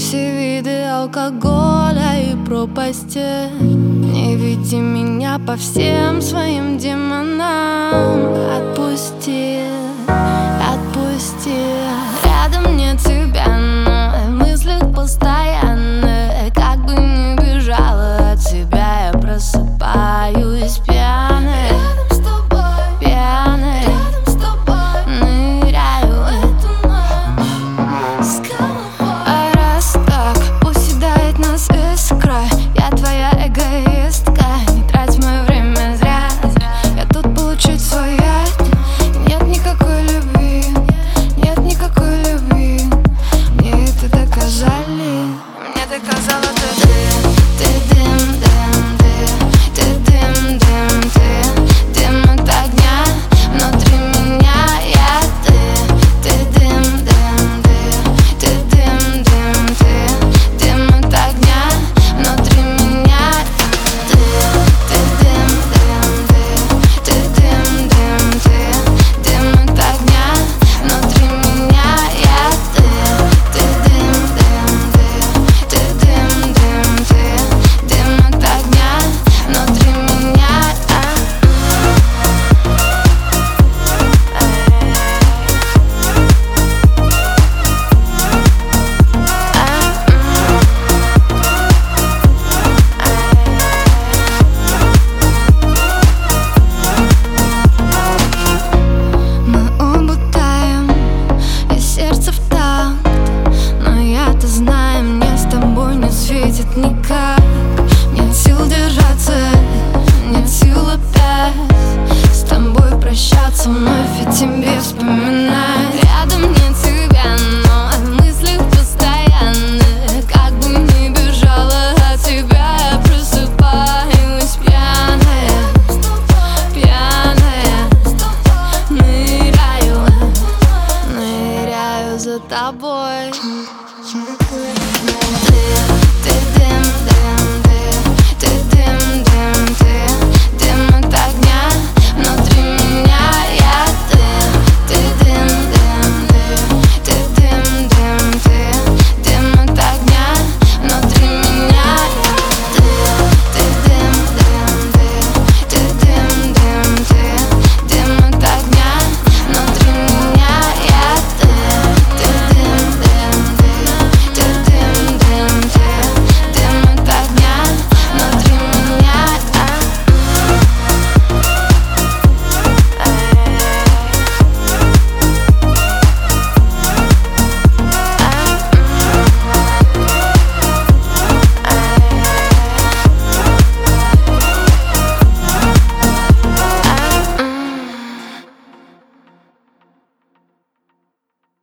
все виды алкоголя и пропасти. Не веди меня по всем своим демонам. Отпусти, отпусти. Рядом нет тебя, но в мыслях постоянно. Как бы ни бежала от тебя, я просыпаюсь пьяной. Рядом с тобой, пьяной. Рядом с тобой ныряю в эту ночь с головой. А раз так, пусть седает нас искра. Я твоя эгоистка. Не трать мое время зря. Я тут получить свой яд. Нет никакой любви, нет никакой любви. Мне это доказали. Мне доказала ты. Ты дым, дым, ты дым, дым, ты дым от огня. Внутри меня я ты дым, дым, ты дым, дым, ты дым от огня. Внутри меня ты дым, дым, ты дым, дым, ты дым от огня. Внутри меня я ты дым, дым, ты дым, дым, ты дым от огня. Внутри меня мы оба таем, и сердце в такт. Но я-то знаю, мне с тобой не светит никак. Нет сил держаться, нет сил опять с тобой прощаться вновь.